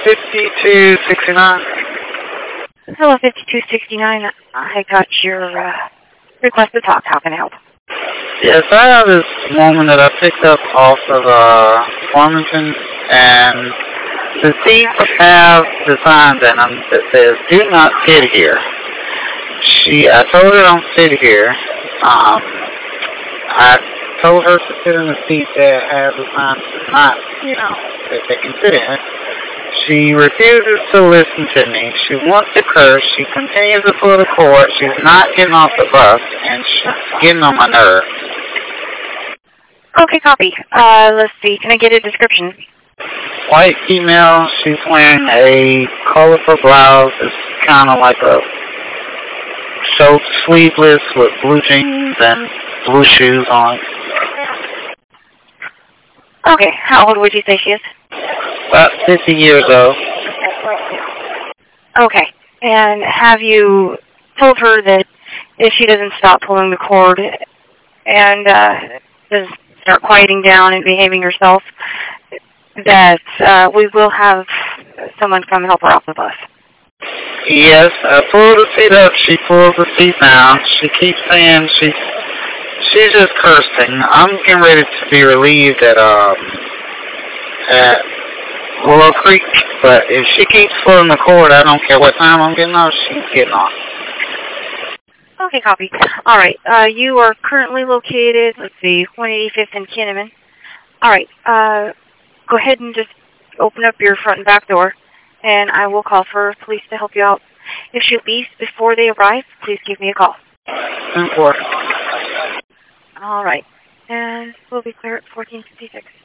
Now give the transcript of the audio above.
5269. Hello, 5269. I got your request to talk. How can I help? Yes, I have this woman that I picked up off of Farmington, and the seats have the signs in them that says, "Do not sit here." I told her don't sit here. I told her to sit in the seat that has the signs not, that they can sit in. She refuses to listen to me. She wants to curse. She continues to pull the cord. She's not getting off the bus, and she's getting on my nerves. Okay, copy. Let's see. Can I get a description? White female. She's wearing a colorful blouse. It's kind of like a sleeveless with blue jeans and blue shoes on. Okay. How old would you say she is? About 50 years old. Okay. And have you told her that if she doesn't stop pulling the cord and does start quieting down and behaving herself, that we will have someone come help her off the bus? Yes, I pulled the seat up. She pulls the seat down. She keeps saying she's just cursing. I'm getting ready to be relieved at Willow Creek, but if she keeps pulling the cord, I don't care what time I'm getting off, she's getting off. Okay, copy. All right. You are currently located, let's see, 185th and Kinnaman. All right. Go ahead and just open up your front and back door, and I will call for police to help you out. If she leaves before they arrive, please give me a call. 10-4. All right. And we'll be clear at 1456.